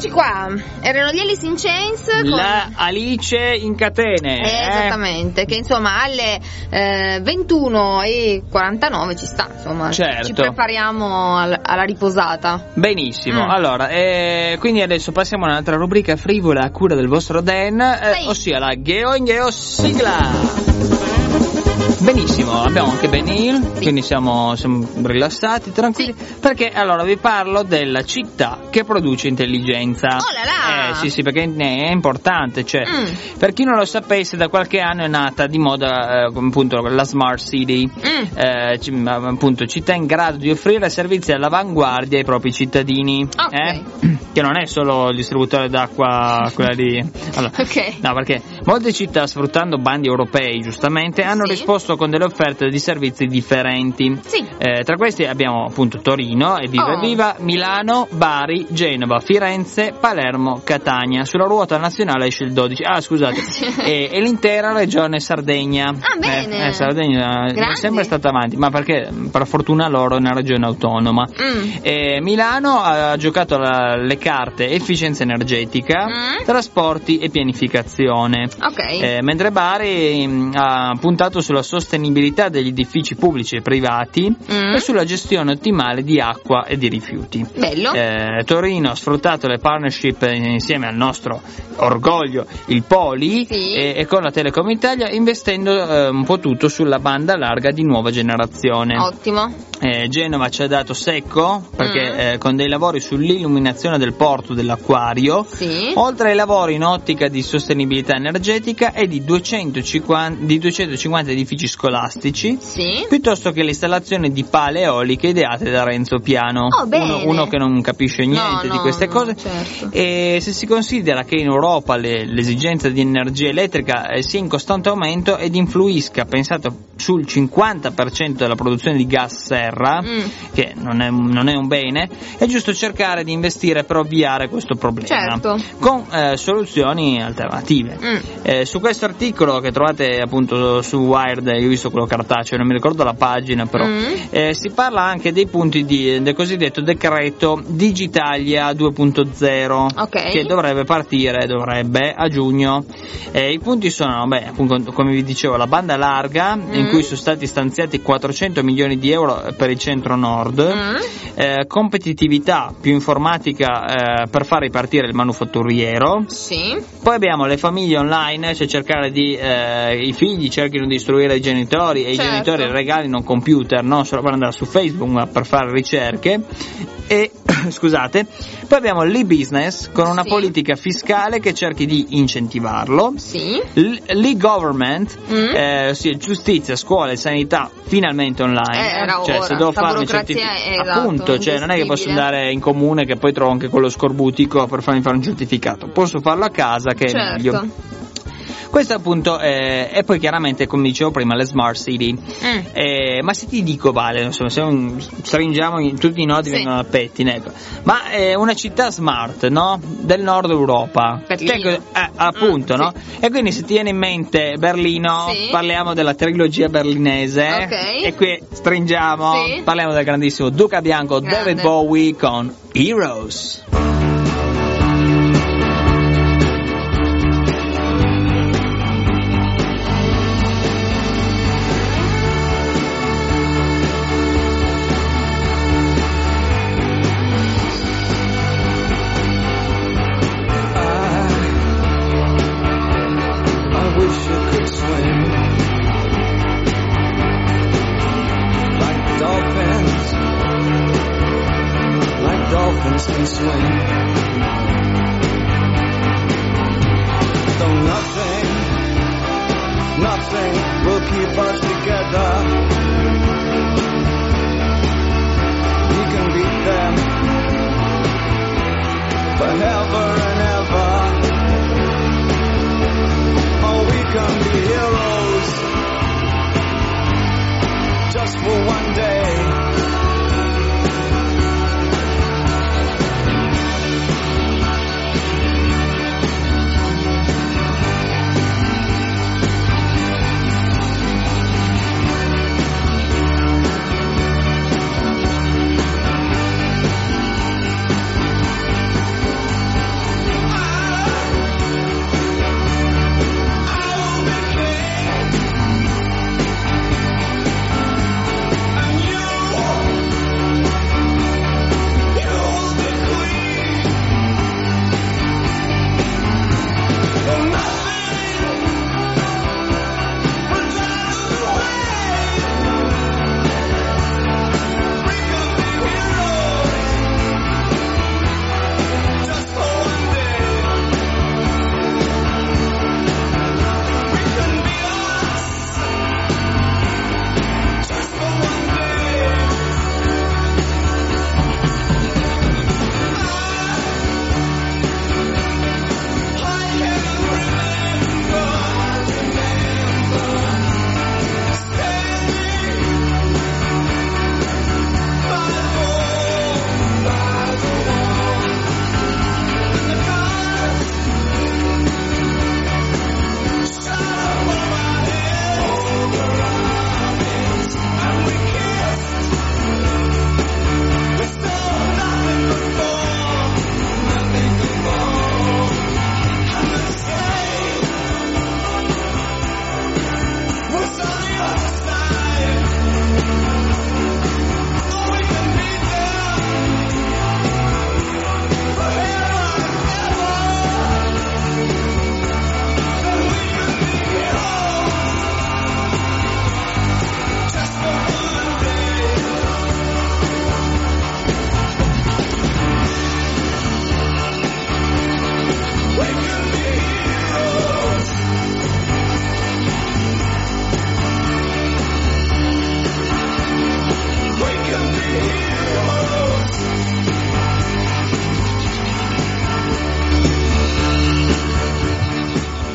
[SPEAKER 4] eccoci qua. Erano gli Alice in Chains con...
[SPEAKER 3] La Alice in catene.
[SPEAKER 4] Esattamente, che insomma alle 21:49 ci sta, insomma.
[SPEAKER 3] Certo.
[SPEAKER 4] Ci prepariamo alla riposata.
[SPEAKER 3] Benissimo, allora, quindi adesso passiamo a un'altra rubrica frivola a cura del vostro Dan, ossia la Gheo in Gheo sigla. Benissimo, abbiamo anche Ben Hill, quindi siamo rilassati, tranquilli, perché allora vi parlo della città che produce intelligenza.
[SPEAKER 4] Oh là là!
[SPEAKER 3] Sì, perché è importante, cioè, per chi non lo sapesse, da qualche anno è nata di moda appunto la Smart City, appunto città in grado di offrire servizi all'avanguardia ai propri cittadini, che non è solo il distributore d'acqua, quella lì. Allora, no, perché molte città, sfruttando bandi europei, giustamente, hanno risposto con delle offerte di servizi differenti. Tra questi abbiamo appunto Torino e viva Milano, Bari, Genova, Firenze, Palermo, Catania. Sulla ruota nazionale esce il 12. Scusate. e l'intera regione Sardegna.
[SPEAKER 4] Bene.
[SPEAKER 3] Sardegna è sempre stata avanti, ma perché per fortuna loro è una regione autonoma. Milano ha giocato le carte efficienza energetica, trasporti e pianificazione. Mentre Bari ha puntato sulla sostenibilità degli edifici pubblici e privati e sulla gestione ottimale di acqua e di rifiuti.
[SPEAKER 4] Bello.
[SPEAKER 3] Torino ha sfruttato le partnership insieme al nostro orgoglio, il Poli, e con la Telecom Italia, investendo un po' tutto sulla banda larga di nuova generazione.
[SPEAKER 4] Ottimo.
[SPEAKER 3] Genova ci ha dato secco perché con dei lavori sull'illuminazione del porto dell'acquario, oltre ai lavori in ottica di sostenibilità energetica e di 250 edifici scolastici, piuttosto che l'installazione di pale eoliche ideate da Renzo Piano, uno che non capisce niente di queste cose.
[SPEAKER 4] Certo.
[SPEAKER 3] E se si considera che in Europa l'esigenza di energia elettrica sia in costante aumento ed influisca, pensate, sul 50% della produzione di gas serra, che non è un bene, è giusto cercare di investire per ovviare questo problema, con soluzioni alternative. Su questo articolo che trovate appunto su Wired, io ho visto quello cartaceo, non mi ricordo la pagina, però si parla anche dei punti del cosiddetto decreto Digitalia 2.0, che dovrebbe partire a giugno. I punti sono, appunto, come vi dicevo, la banda larga, in cui sono stati stanziati 400 milioni di euro per il centro-nord, competitività, più informatica per far ripartire il manufatturiero. Poi abbiamo le famiglie online, cioè cercare i figli cerchino di istruire i genitori e i genitori regalino un computer, non solo per andare su Facebook ma per fare ricerche. E scusate, poi abbiamo l'e-business con una politica fiscale che cerchi di incentivarlo, l'e-government, ossia giustizia, scuola e sanità finalmente online, cioè se devo fare un certificato, appunto, cioè non è che posso andare in comune che poi trovo anche quello scorbutico per farmi fare un certificato, posso farlo a casa che è meglio. Questo appunto e poi chiaramente, come dicevo prima, le smart city. Ma se ti dico, insomma, se stringiamo tutti i nodi vengono al pettine, ecco. Ma una città smart, no? Del nord Europa, appunto, no? E quindi se ti viene in mente Berlino, parliamo della trilogia berlinese, e qui stringiamo, parliamo del grandissimo Duca Bianco, David Bowie con Heroes.
[SPEAKER 1] Can swing, though nothing will keep us together. We can beat them forever and ever. Oh, we can be heroes just for one day.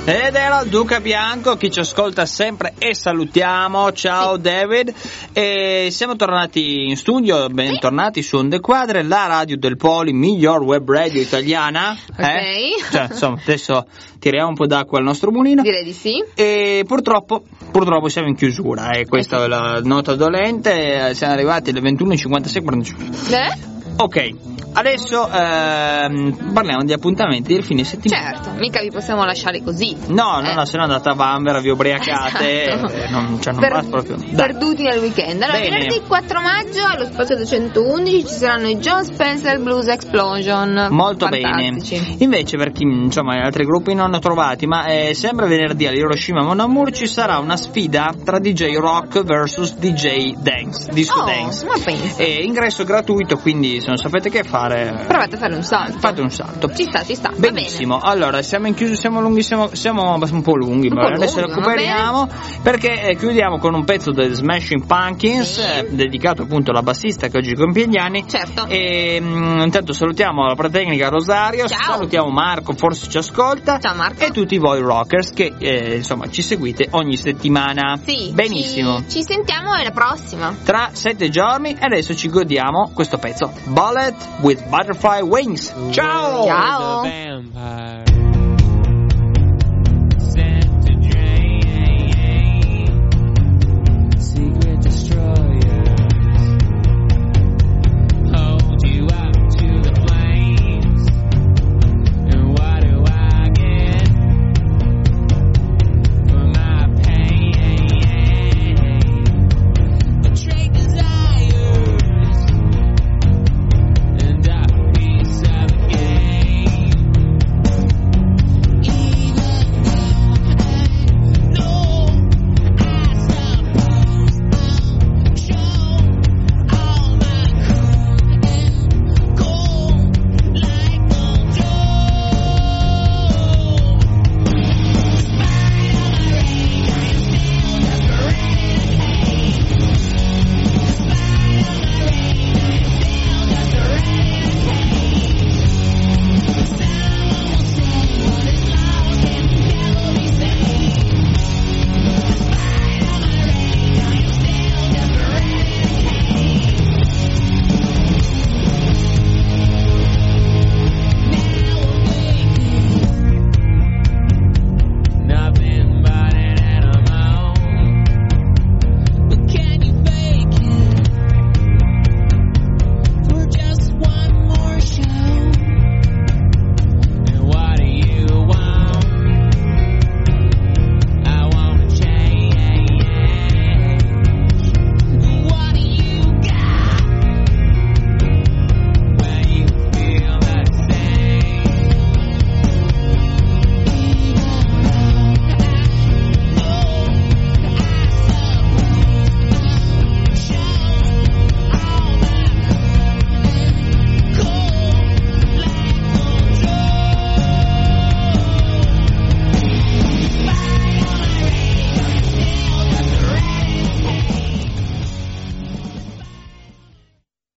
[SPEAKER 3] Ed era il Duca Bianco, chi ci ascolta sempre e salutiamo. Ciao David. E siamo tornati in studio, bentornati su Onde Quadre, la radio del Poli, miglior web radio italiana.
[SPEAKER 4] Ok.
[SPEAKER 3] Cioè, insomma, adesso tiriamo un po' d'acqua al nostro mulino.
[SPEAKER 4] Direi di sì.
[SPEAKER 3] E purtroppo siamo in chiusura, e questa è la nota dolente. Siamo arrivati alle 21:56. Ok, adesso parliamo di appuntamenti del fine settimana.
[SPEAKER 4] Certo, mica vi possiamo lasciare così.
[SPEAKER 3] No, se no andate a Vanvera, vi ubriacate,
[SPEAKER 4] Esatto.
[SPEAKER 3] non va proprio.
[SPEAKER 4] Perduti nel weekend. Allora,
[SPEAKER 3] Bene.
[SPEAKER 4] venerdì 4 maggio allo spazio 211 ci saranno i John Spencer Blues Explosion.
[SPEAKER 3] Molto
[SPEAKER 4] Fantastici.
[SPEAKER 3] bene. Invece, per chi insomma altri gruppi non ho trovati, ma sempre venerdì all'Hiroshima Mon Amour ci sarà una sfida tra DJ Rock vs DJ Dance, Disco Dance.
[SPEAKER 4] Ma pensa.
[SPEAKER 3] Ingresso gratuito, quindi se non sapete che fare,
[SPEAKER 4] Provate a fare un salto.
[SPEAKER 3] fate un salto.
[SPEAKER 4] Ci sta.
[SPEAKER 3] Benissimo, allora siamo in chiusura, siamo lunghi, siamo un po' lunghi,
[SPEAKER 4] Un
[SPEAKER 3] ma
[SPEAKER 4] po'
[SPEAKER 3] adesso
[SPEAKER 4] lunghi,
[SPEAKER 3] recuperiamo perché chiudiamo con un pezzo dei Smashing Pumpkins, dedicato appunto alla bassista che oggi compie gli anni.
[SPEAKER 4] Certo.
[SPEAKER 3] E intanto salutiamo la Pratecnica Rosario,
[SPEAKER 4] Ciao.
[SPEAKER 3] salutiamo Marco, forse ci ascolta.
[SPEAKER 4] Ciao Marco.
[SPEAKER 3] E tutti voi rockers che insomma ci seguite ogni settimana.
[SPEAKER 4] Sì.
[SPEAKER 3] Benissimo.
[SPEAKER 4] Ci sentiamo alla prossima.
[SPEAKER 3] Tra 7 giorni, e adesso ci godiamo questo pezzo, Bullet with Butterfly Wings. Ciao!
[SPEAKER 4] Ciao.
[SPEAKER 5] The vampire.